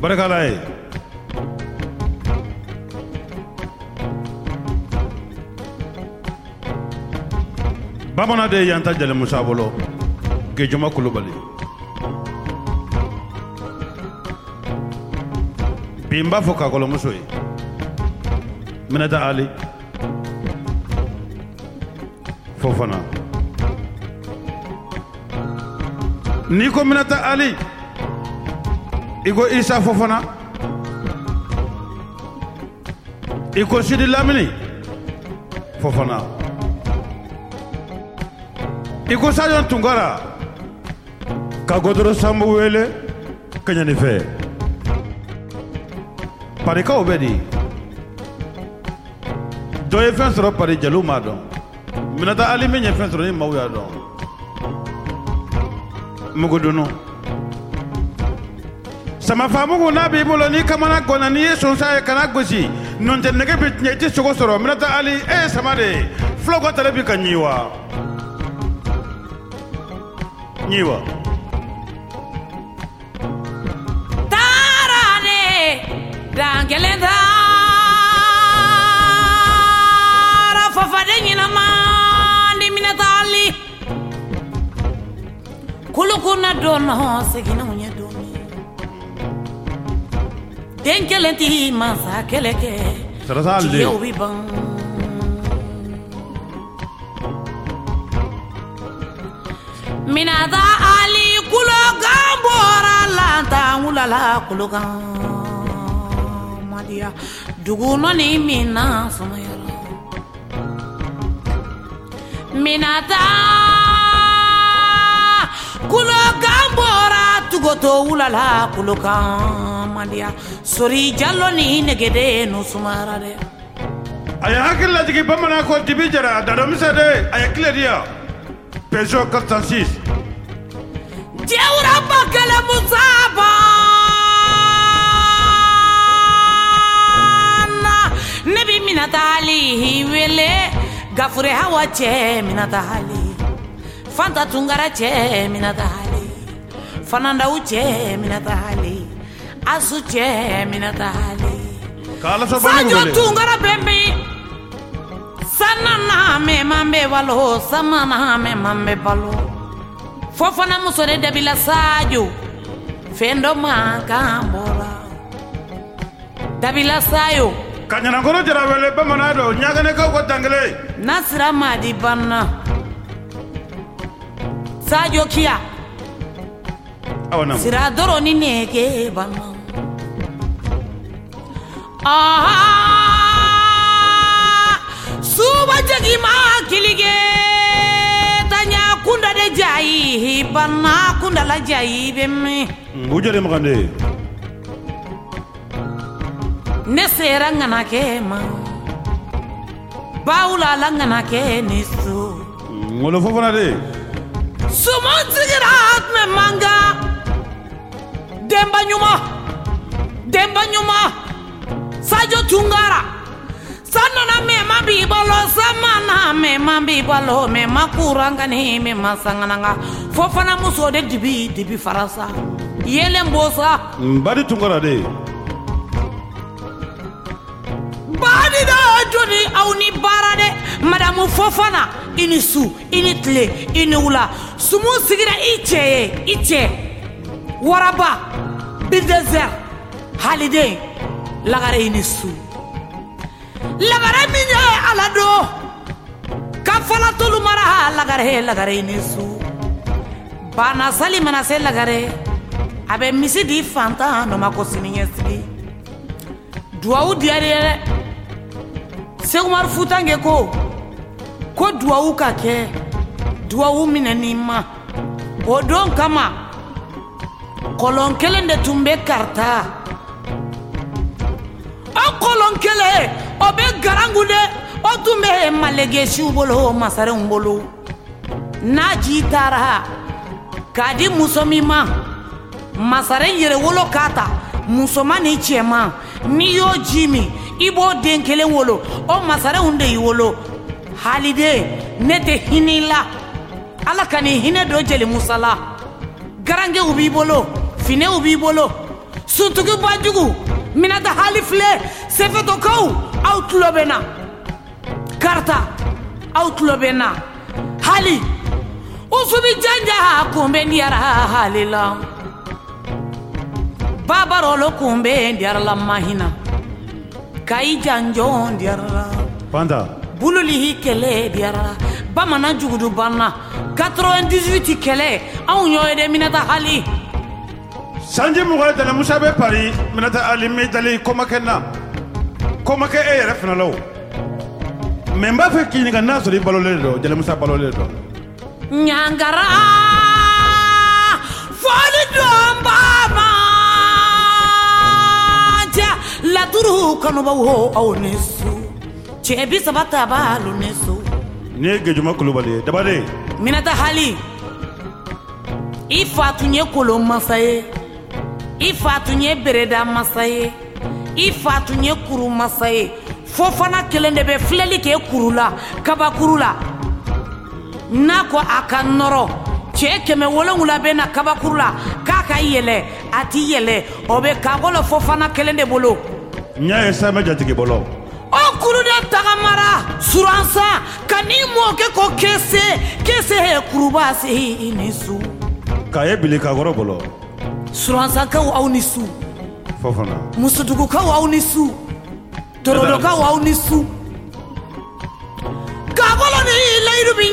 barakalaye bamana de yanta jale musa bolo Gejoma Kulubali bimba fo ka kolomuso ye Minata Ali Fofana ni ko Minata Ali iko Isa Fofana iko Sidi Lamini Fofana iko Sajon Tungara ka Godoro Sambu wele kanyani fe parika obedi do ye fɛn sɔrɔ pari jalu ma dɔn Minata Ali min ye fɛn sɔrɔ ni maaw y'a dɔn mugudunu samafamugu n'a b'i bolo ni kamana gɔnna n'i ye sonsan ye kana gosi nɔntɛ nɛgɛ bɛ tiɲɛ i tɛ sogo sɔrɔ Minata Ali e ye sama de ye fulaw ka tɛrɛ bi ka ɲi wa ɲi wa taarane dangelen taara fafade ɲinama ni Minata Ali kulukuna dɔnna seginnaw ɲɛ dɔɔni den kelen ti masa kɛlɛ kɛ tiɲɛw bi ban Minata Ali kulokan bɔra lantan wulala kulokan madiya dugu nɔni min na sumayara Minata kulokan bɔra tugoto wulala kulokan madiya sori jalo ni negede no sumara de a ye hakili lajigi bamanan ko dibi jara dadomisɛ de a ye tile di yan Peugeot 406 Jewra bakala musaba Nabi Minata Ali wele gafure hawa che Minata Ali Fanta Tungara che Minata Ali Fananda uche Minata Ali Asu che Minata Ali Sajo Tungara bembi Sanana me mambe walo samana me mambe balo Fofana musore Dabila Sadio fendo makambora Dabila Sayo kanyana ngoro jara wele bamana do nyagane ka ko tangale Nasra Madi Banna Sadio Kia awana Sira doro ni neke banna Suba jagi ma kilige tanya kunda de jayi banna kunda la jayi bemme ujere magande ne sera ngana ke ma baula la ngana ke nisu ngolo Fofana de sumo zigirat me manga demba nyuma Sajo Tungara Sanana me mambi balo samana me mambi balo me makuranga ni me masangananga Fofana muso de dibi farasa yele mbosa Badi Tungara de Badi da joni au ni barade Madame Fofana ini su ini tle ini ula sumu sigira iche waraba bildezer holiday lagare ini su lagare minye alado kafala tolu mara lagare nisu bana sali mana se lagare abe misidi fanta no mako sininyesi duau diare Segumar futange ko duau ka ke duau minanima odon kama kolon kelen de tumbe karta kolon kele obe garangude o tumbe malege shubolo masare umbolo naji tara kadi musomima masare yere wolo kata musomani chema niyo jimi ibo denkele wolo o masare unde yiwolo halide nete hinila ala kani hine do jeli musala garange ubi bolo fine ubi bolo suntugu bajugu minata hali filɛ sefetokaw aw tulo bɛ na karta aw tulo bɛ na hali usubi janja kunbɛ diyara hali la babarolo kunbɛ diyara la mahina kayi janjon diyara la Panda bululi kɛlɛ diyara la bamanan jugudu banna 98 kɛlɛ anw ɲɔ ye dɛ minata hali sanji mɔgɔ dala musa bɛ pari minata ali mi dali komakɛ na komakɛ e yɛrɛ fana la o mais n b'a fɛ k'i ɲininka n'a sɔrɔ i balolen don jala musa balolen don ɲangara fɔli don bama ja laturu kanubaw ho aw ni su cɛ bi saba ta b'alu ni su ni ye Gejuma Kulubali ye Dabare minata hali i fa tun ye kolon masa ye i fa tun ye bereda masa ye i fa tun ye kuru masa ye fo fana kelen de bɛ filɛli kɛ kuru la kabakuru la n'a ko a ka nɔrɔ cɛ 700 bɛ na kabakuru la k'a ka yɛlɛ a ti yɛlɛ o bɛ kakɔlɔ fo fana kelen de bolo n y'a ye Samɛ Jatigi bolo o kuru de tagamara suransa ka n'i mɔkɛ ko kese he kuruba se i ni su k'a ye bili kakɔrɔ bolo suransakaw aw ni su fo fana musodugukaw aw ni su torodokaw aw ni su kakɔlɔ ni layidu bi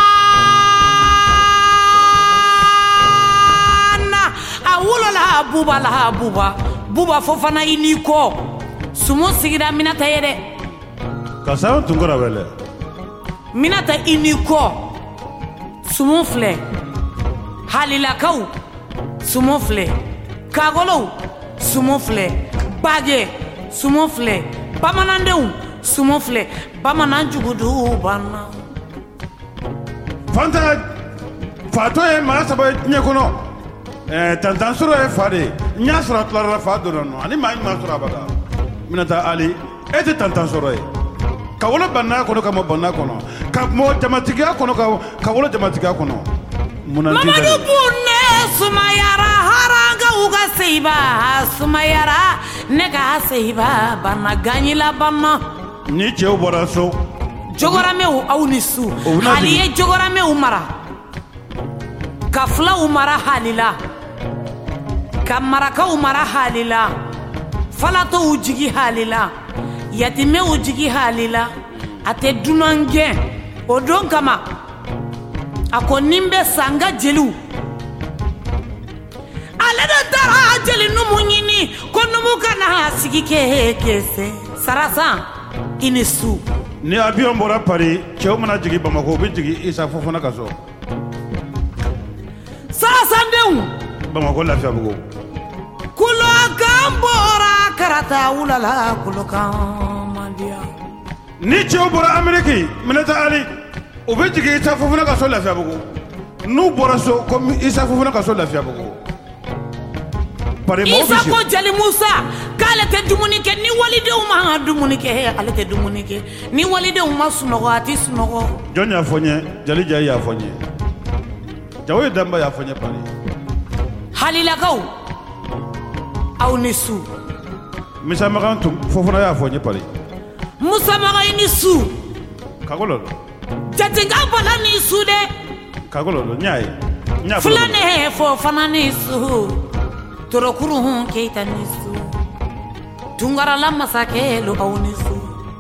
ɲaana a wolola buba fo fana i n'i kɔ sumu sigira minata ye dɛ ka sayo tunkara wele minata i n'i kɔ sumu filɛ halilakaw sumu filɛ kakɔlɔw sumu filɛ bajɛ sumu filɛ bamanandenw sumu filɛ bamanan jugudu banna Fanta fatɔ ye maa saba ye diɲɛ kɔnɔ tantan sɔrɔ ye fa de ye n y'a sɔrɔ a tilara fa donna nɔ ani maa ɲuman sɔrɔ abada minata ali e tɛ tantan sɔrɔ ye ka wolo banna kɔnɔ ka mɔ banna kɔnɔ ka mɔ jamatigiya kɔnɔ ka wolo jamatigiya kɔnɔ Mamadu Bunne sumayara haranga uga seiba sumayara ne ka seiba banna gagnila banna ni cɛw bɔra so jogoramew aw ni su hali ye jogoramew mara ka filaw mara halila ka marakaw mara halila falatow jigi halila yatimew jigi halila a tɛ dunan gɛn o don kama a ko nin bɛ sanga jeliw ale de taara jeli numu ɲini ko numu kana sigi kese sarasan i ni su ni avion bɔra Paris cɛw mana jigi Bamako u bɛ jigi Isa Fofana ka so sarasandenw Bamako Lafiyabugu kulokan bɔra karata wulala kulokan mandiya ni cɛw bɔra Amérique minata ali u bɛ jigi Isa Fofana ka so Lafiyabugu n'u bɔra so ko Isa Fofana ka so Lafiyabugu Isa ko Jali Musa k'ale tɛ dumuni kɛ ni walidenw ma dumuni kɛ ale tɛ dumuni kɛ ni walidenw ma sunɔgɔ a tɛ sunɔgɔ jɔn y'a fɔ n ye Jali Jayi y'a fɔ n ye Jawo ye Danba y'a fɔ n ye Paris halilakaw aw ni su Misa Magan Fofana y'a fɔ n ye Paris Musa Magan i ni su Kagolo Jatinga bala ni su dɛ Kagolo n y'a ye Fulane Fofana ni su Torokuru hun Keita ni su Tungarala masake lo aw ni su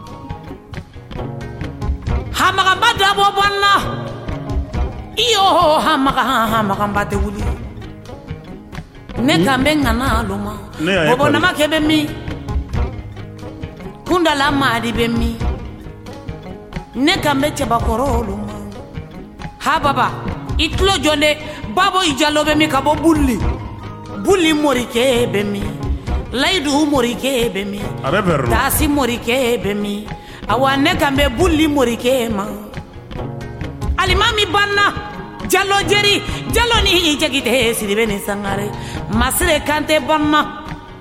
Hamagamba dabo banna iyo hamagamba te wuli ne kambe ngana luma bobo nama kebe mi kundala madi be mi ne kambe chebakoro luma ha baba itlo jonde babo ijalo be mi kabo bulli morike be mi laidu morike be mi tasi morike be mi awane kambe bulli morike ma alimami banna jallo jeri jallo ni jagite sidibe ni sangare masire kante banna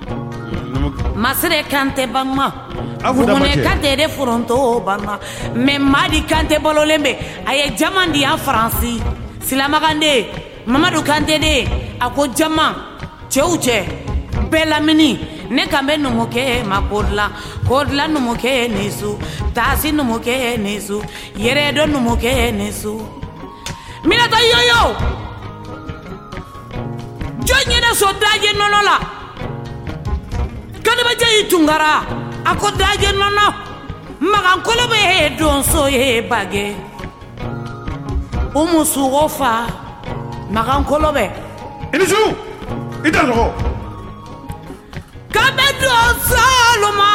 Bumune kante de foronto banna me madi kante bololembe aye jamandi en France silamagande Mamadou Kante de ako jama cheuche Belamini ne kan bɛ numukɛ ma kodila numukɛ nisu taasi numukɛ nisu yɛrɛdɔ numukɛ nisu Minata yoyo jɔn ɲɛna so daje nɔnɔ la kanibaja yi tungara a ko daje nɔnɔ magankolo bɛ he donso ye bage o musogo fa magankolo bɛ Inisu i da sɔgɔ kabe donso luma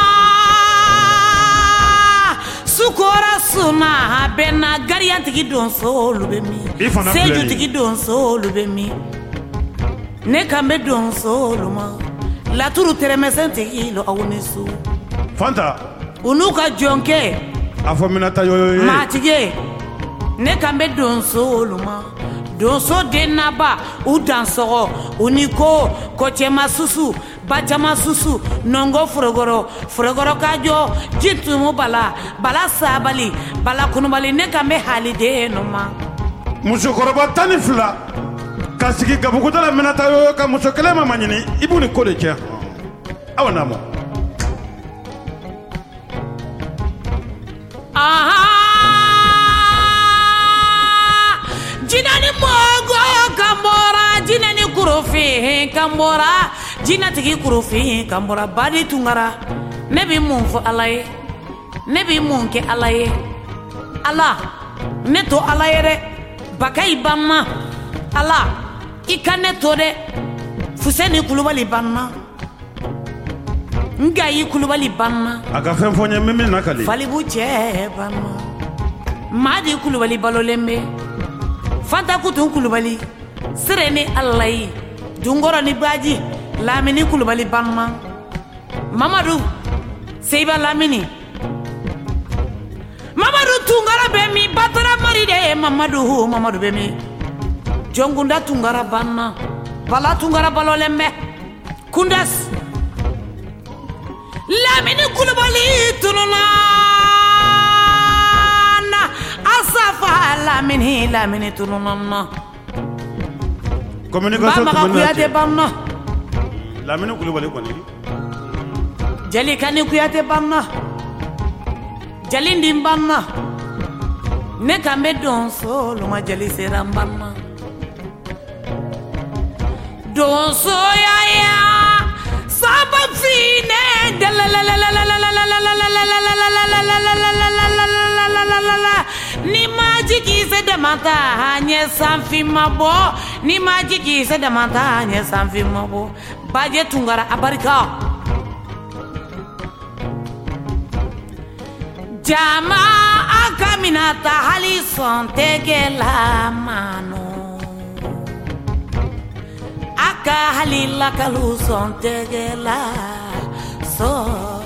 sukora suna bɛnna gariyantigi donso olu bɛ min sejutigi donso olu bɛ min ne kan bɛ donso olu ma laturu tɛrɛmɛsɛntigi lo aw ni su Fanta u n'u ka jɔnkɛ a fɔ Minata yoyo ye maatigi ne kan bɛ donso olu ma donso den naba u dansɔgɔ u ni ko cɛma susu bacama susu nɔngɔ forogɔrɔ ka jɔ ji tumu bala sabali bala kunubali ne kan bɛ haliden no ma musokɔrɔba 12 ka sigi gabuguda la Minata yoyo ka muso kelen ma ɲini i b'u ni ko de cɛ aw na mɔ jinani mogo kambora jinani kurofin kambora jinatigi kurofin kambora badi tungara ne bi mun fɔ Ala ye ne bi mun kɛ Ala ye Ala ne to Ala ye dɛ Bakayi banna Ala i ka ne to dɛ Fuseni Kulubali banna Ngayi Kulubali banna a ka fɛn fɔ n ye min bɛ na kali Falibu cɛ banna Madi Kulubali balolen bɛ Fanta Kutun Kulubali Sere ni Alayi Dunkɔrɔ ni Baji Lamini Kulubali banna Mamadu Seiba Lamini Mamadu Tunkara bɛ min Batara Mari de Mamadu bɛ min Jɔnkunda Tunkara banna Bala Tunkara balolen bɛ Kundas Lamini Kulubali tununa Asafa Lamini tununa communication Bamaga Kuyate banna Lamini Kulubali kɔni Jali Kani Kuyate banna Jali Ndim banna ne kan bɛ donso luma Jali Sera banna donso ya Saba fine ni maji kise damata hanye sanfi mabo ni maji kise damata hanye sanfi mabo baje tungara abarika jama akaminata hali sontege la mano aka halila kalu sontege la so